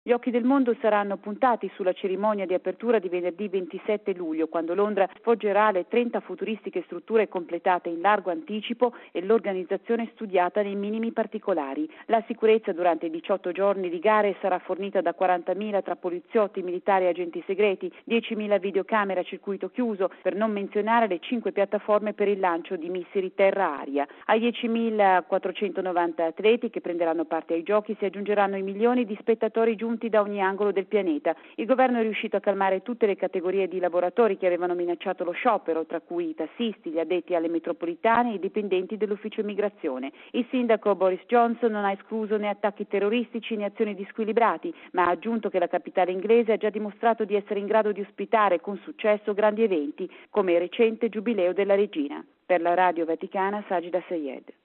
Gli occhi del mondo saranno puntati sulla cerimonia di apertura di venerdì 27 luglio, quando Londra sfoggerà le 30 futuristiche strutture completate in largo anticipo e l'organizzazione studiata nei minimi particolari. La sicurezza durante i 18 giorni di gare sarà fornita da 40.000 tra poliziotti, militari e agenti segreti, 10.000 videocamere a circuito chiuso, per non menzionare le 5 piattaforme per il lancio di missili terra-aria. Ai 10.490 atleti che prenderanno parte ai giochi si aggiungeranno i milioni di spettatori giunti da ogni angolo del pianeta. Il governo è riuscito a calmare tutte le categorie di lavoratori che avevano minacciato lo sciopero, tra cui i tassisti, gli addetti alle metropolitane e i dipendenti dell'ufficio immigrazione. Il sindaco Boris Johnson non ha escluso né attacchi terroristici né azioni di squilibrati, ma ha aggiunto che la capitale inglese ha già dimostrato di essere in grado di ospitare con successo grandi eventi, come il recente Giubileo della Regina. Per la Radio Vaticana, Sajida Sayed.